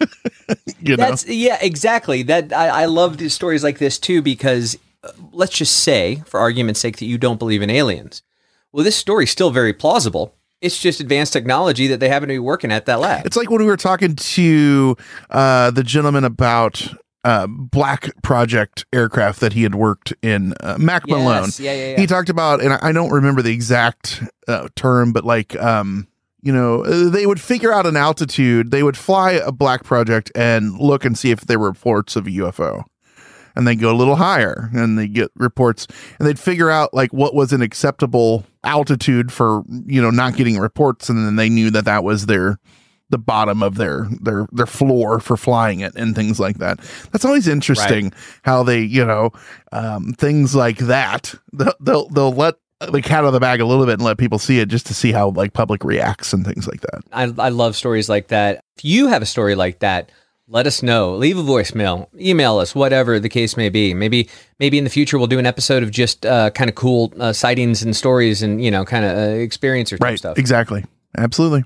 you know? That's, yeah, exactly. That I, I love these stories like this too, because uh, let's just say, for argument's sake, that you don't believe in aliens. Well, this story's still very plausible. It's just advanced technology that they happen to be working at that lab. It's like when we were talking to uh, the gentleman about uh, Black Project aircraft that he had worked in, uh, Mac Yes, Malone. yeah, yeah, yeah. He talked about, and I don't remember the exact uh, term, but like, um, you know, they would figure out an altitude. They would fly a Black Project and look and see if there were reports of a U F O. And they'd go a little higher and they get reports and they'd figure out like what was an acceptable altitude for, you know, not getting reports. And then they knew that that was their, the bottom of their, their, their floor for flying it and things like that. That's always interesting. Right. How they, you know, um, things like that, they'll, they'll, they'll let the cat out of the bag a little bit and let people see it just to see how like public reacts and things like that. I, I love stories like that. If you have a story like that, let us know. Leave a voicemail, email us, whatever the case may be. Maybe, maybe in the future we'll do an episode of just uh, kind of cool uh, sightings and stories, and you know, kind of uh, experience or right, stuff. Exactly, absolutely.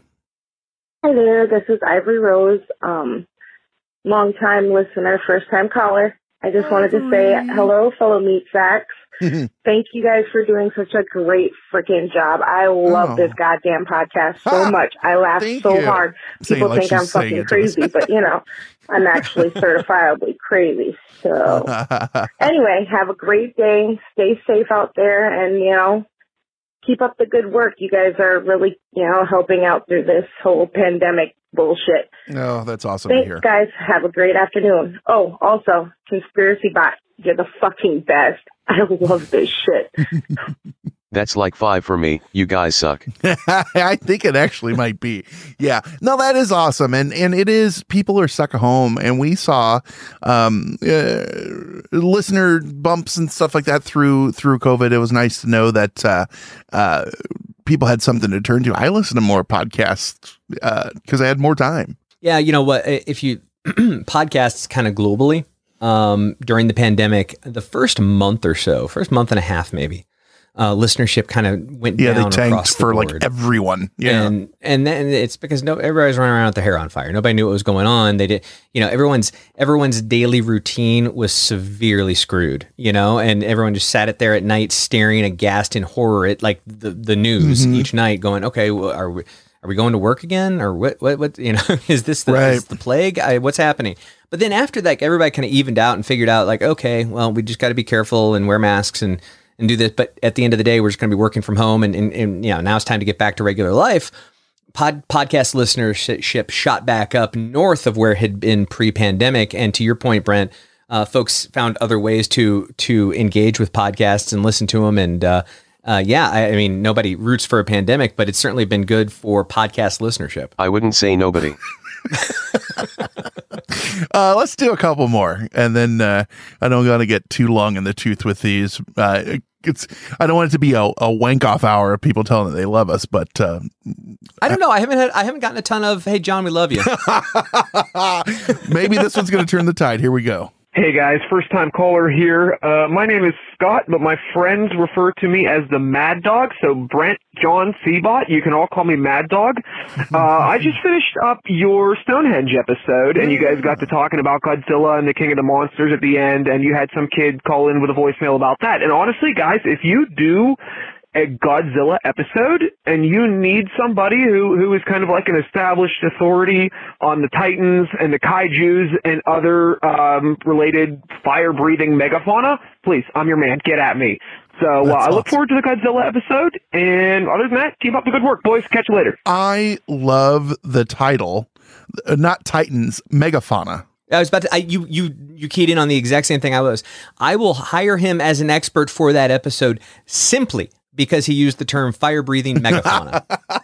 Hi there, this is Ivory Rose, um, long time listener, first time caller. I just wanted to say hello, fellow meat sacks. Thank you guys for doing such a great freaking job. I love oh. this goddamn podcast so ha, much. I laugh so you. hard. People like think I'm fucking crazy, but you know, I'm actually certifiably crazy. So anyway, have a great day. Stay safe out there and, you know, keep up the good work. You guys are really, you know, helping out through this whole pandemic bullshit. Oh, that's awesome Thanks, to hear. guys. Have a great afternoon. Oh, also, Conspiracy Bot, you're the fucking best. I love this shit. That's like five for me. You guys suck. I think it actually might be. Yeah. No, that is awesome. And and it is, people are stuck at home, and we saw um, uh, listener bumps and stuff like that through through COVID. It was nice to know that uh, uh, people had something to turn to. I listen to more podcasts because uh, I had more time. Yeah. You know what? If you podcasts kind of globally um, during the pandemic, the first month or so, first month and a half, maybe, uh, listenership kind of went Yeah, down they tanked across the for board. like everyone. Yeah. And and then it's because no everybody's running around with their hair on fire. Nobody knew what was going on. They did, you know, everyone's everyone's daily routine was severely screwed, you know, and everyone just sat it there at night staring aghast in horror at like the, the news Mhm. each night going, okay, well, are we are we going to work again? Or what what what you know, is this the, Right. is the plague? I, what's happening? But then after that, everybody kind of evened out and figured out like, okay, well, we just got to be careful and wear masks and and do this. But at the end of the day, we're just going to be working from home. And, and, and, you know, now it's time to get back to regular life. Pod, podcast listenership shot back up north of where it had been pre-pandemic. And to your point, Brent, uh, folks found other ways to to engage with podcasts and listen to them. And uh, uh, yeah, I, I mean, nobody roots for a pandemic, but it's certainly been good for podcast listenership. I wouldn't say nobody. Uh, let's do a couple more, and then uh, I don't want to get too long in the tooth with these. Uh, it's I don't want it to be a, a wank off hour of people telling that they love us, but uh, I don't know. I haven't had I haven't gotten a ton of "Hey John, we love you." maybe this one's going to turn the tide. Here we go. Hey guys, first time caller here. Uh, my name is Scott, but my friends refer to me as the Mad Dog. So Brent, John, Seabot, you can all call me Mad Dog. Uh, I just finished up your Stonehenge episode, and you guys got to talking about Godzilla and the King of the Monsters at the end, and you had some kid call in with a voicemail about that. And honestly, guys, if you do a Godzilla episode and you need somebody who, who is kind of like an established authority on the Titans and the Kaijus and other um, related fire-breathing megafauna, please, I'm your man. Get at me. So uh, I look forward to the Godzilla episode. And other than that, keep up the good work, boys. Catch you later. I love the title, uh, not Titans, Megafauna. I was about to, I, you, you, you keyed in on the exact same thing I was. I will hire him as an expert for that episode simply because he used the term fire-breathing megafauna.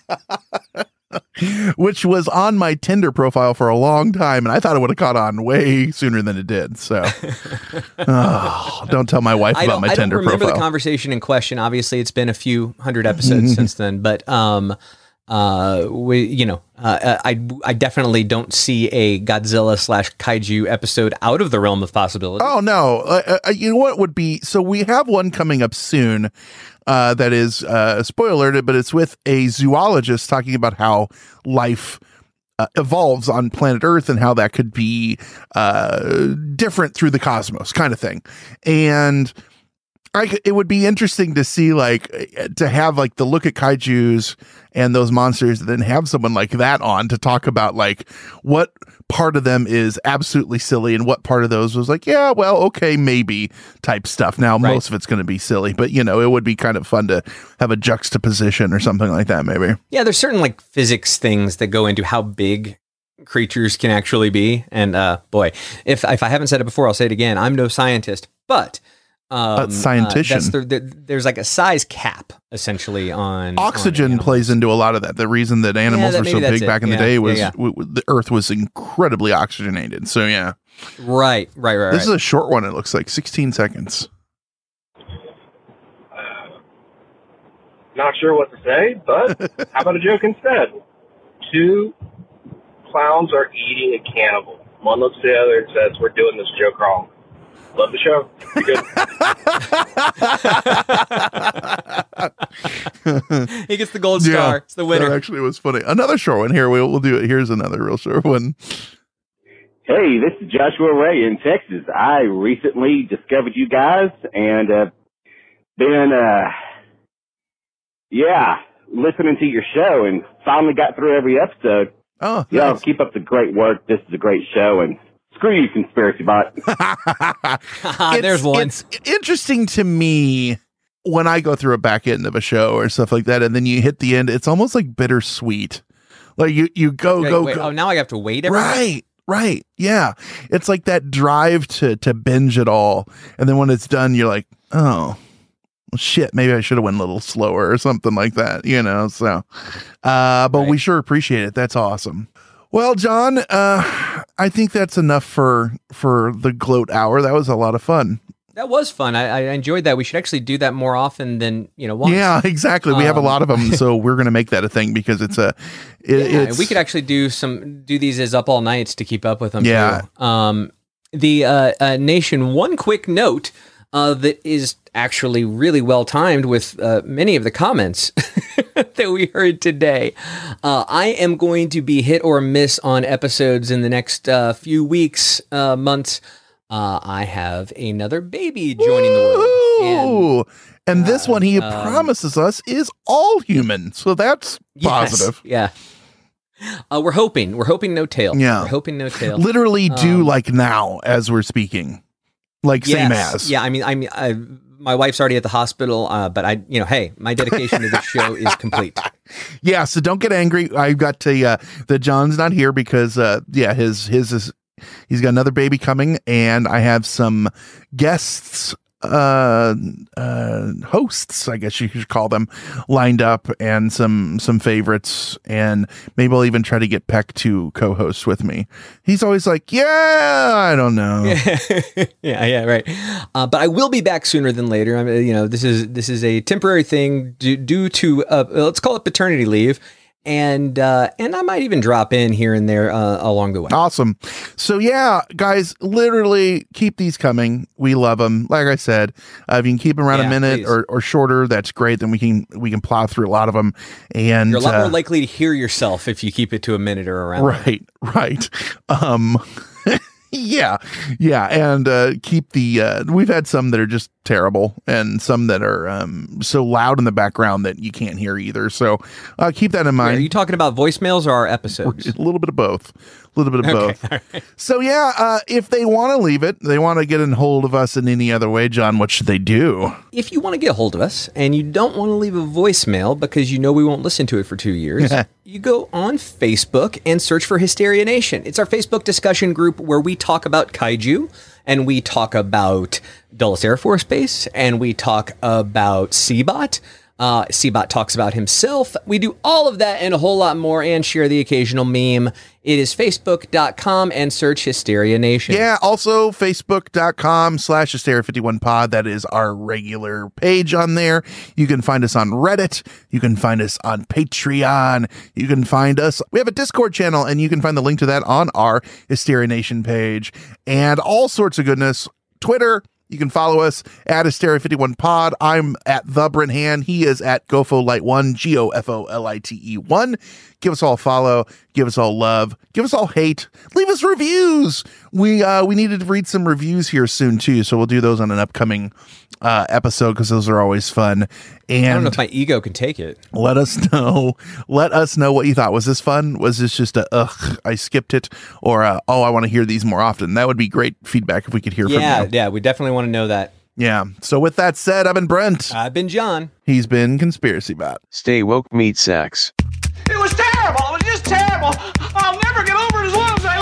Which was on my Tinder profile for a long time, and I thought it would have caught on way sooner than it did. So, oh, don't tell my wife I about don't, my I don't Tinder remember profile. the conversation in question. Obviously, it's been a few hundred episodes since then, but um, uh, we, you know, uh, I, I definitely don't see a Godzilla slash kaiju episode out of the realm of possibility. Oh no! Uh, uh, you know what would be? So we have one coming up soon. Uh, that is uh, spoiler alert, but it's with a zoologist talking about how life uh, evolves on planet Earth and how that could be uh, different through the cosmos, kind of thing. And I, it would be interesting to see, like, to have like the look at kaijus and those monsters, and then have someone like that on to talk about like what part of them is absolutely silly and what part of those was like, yeah, well, okay, maybe type stuff. Now, Right. most of it's going to be silly, but you know, it would be kind of fun to have a juxtaposition or something like that, maybe. Yeah, there's certain like physics things that go into how big creatures can actually be. And uh, boy, if if I haven't said it before, I'll say it again. I'm no scientist, but um, A scientician. Uh, that's the, the, there's like a size cap essentially on Oxygen on plays into a lot of that. The reason that animals that- were so maybe that's big it. back in the Yeah, day yeah, was yeah. W- w- the Earth was incredibly oxygenated. So yeah, Right, right, right. this is right. a short one. It looks like sixteen seconds. Not sure what to say, but how about a joke instead? Two clowns are eating a cannibal. One looks at the other and says, "We're doing this joke wrong." Love the show. You're good. He gets the gold star. It's the winner. That actually was funny. Another short one here. We'll, we'll do it. Here's another real short one. Hey, this is Joshua Ray in Texas. I recently discovered you guys and uh, been, uh, yeah, listening to your show and finally got through every episode. Oh, Y'all nice. keep up the great work. This is a great show, and screw you, Conspiracy Bot. There's one. It's interesting to me when I go through a back end of a show or stuff like that, and then you hit the end. It's almost like bittersweet. Like you, you go, Wait, go, wait, go. Oh, now I have to wait every Right, right. Yeah. It's like that drive to to binge it all. And then when it's done, you're like, oh, well, shit, maybe I should have went a little slower or something like that, you know? So, uh, but we sure appreciate it. That's awesome. Well, John, uh, I think that's enough for, for the gloat hour. That was a lot of fun. That was fun. I, I enjoyed that. We should actually do that more often than, you know, once. Yeah, exactly. We have a Um, lot of them. So we're going to make that a thing because it's a, it, Yeah, it's, we could actually do some do these as up all nights to keep up with them. Yeah. Too. Um, the uh, uh, Nation. One quick note. uh, that is actually really well timed with uh, many of the comments that we heard today. Uh, I am going to be hit or miss on episodes in the next uh, few weeks, uh, months. Uh, I have another baby joining the world. And, and this one he um, promises us is all human. So that's positive. Yes, yeah. Uh, we're hoping. We're hoping no tail. Yeah. We're hoping no tail. Literally do Um, like now as we're speaking. Like same yes. as. Yeah, I mean, I mean, I, my wife's already at the hospital, uh, but I, you know, hey, my dedication to this show is complete. Yeah, so don't get angry. I got to uh that John's not here because uh yeah, his his is he's got another baby coming, and I have some guests uh uh hosts, I guess you could call them, lined up, and some some favorites, and maybe I'll even try to get Peck to co-host with me. He's always like, yeah, I don't know. yeah, yeah, right. Uh, but I will be back sooner than later. I mean, you know, this is this is a temporary thing due, due to uh, let's call it paternity leave, and uh, and I might even drop in here and there uh, along the way. Awesome. So yeah, guys, literally keep these coming. We love them. Like I said, uh, if you can keep them around Yeah, a minute or, or shorter, that's great. Then we can we can plow through a lot of them. And You're a lot uh, more likely to hear yourself if you keep it to a minute or around. right, right. Um, yeah, yeah, and uh, keep the. Uh, we've had some that are just terrible, and some that are um, so loud in the background that you can't hear either. So uh, keep that in mind. Are you talking about voicemails or our episodes? A little bit of both. A little bit of Okay, both. So yeah, uh, if they want to leave it, they want to get in hold of us in any other way, John, what should they do? If you want to get a hold of us and you don't want to leave a voicemail because you know we won't listen to it for two years, you go on Facebook and search for Hysteria Nation. It's our Facebook discussion group where we talk about kaiju, and we talk about Dulles Air Force Base, and we talk about C-Bot. Uh, C-Bot talks about himself. We do all of that and a whole lot more, and share the occasional meme. It is facebook dot com and search Hysteria Nation. Yeah, also facebook.com slash hysteria51 pod. That is our regular page on there. You can find us on Reddit. You can find us on Patreon. You can find us. We have a Discord channel, and you can find the link to that on our Hysteria Nation page, and all sorts of goodness. Twitter. You can follow us at Hysteria fifty-one pod. I'm at The Brent Hand. He is at GoFolight one, G O F O L I T E one. Give us all a follow. Give us all love. Give us all hate. Leave us reviews. We uh, we needed to read some reviews here soon, too. So we'll do those on an upcoming uh, episode because those are always fun. And I don't know if my ego can take it. Let us know. Let us know what you thought. Was this fun? Was this just a, ugh, I skipped it? Or, a, oh, I want to hear these more often? That would be great feedback if we could hear Yeah, from you. yeah, we definitely want to know that. Yeah. So with that said, I've been Brent. I've been John. He's been Conspiracy Bot. Stay woke, meat sacks. It was terrible. It was just terrible. I'll never get over it as long as I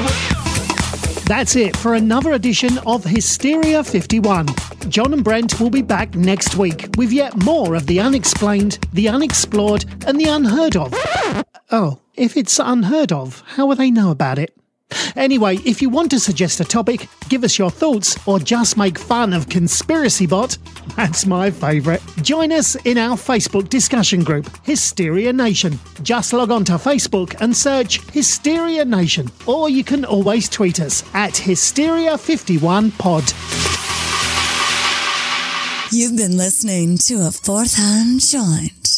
live. That's it for another edition of Hysteria fifty-one. John and Brent will be back next week with yet more of the unexplained, the unexplored, and the unheard of. Oh, if it's unheard of, how will they know about it? Anyway, if you want to suggest a topic, give us your thoughts, or just make fun of Conspiracy Bot, that's my favourite. Join us in our Facebook discussion group, Hysteria Nation. Just log on to Facebook and search Hysteria Nation, or you can always tweet us at Hysteria fifty-one pod. You've been listening to a Fourth Hand Joint.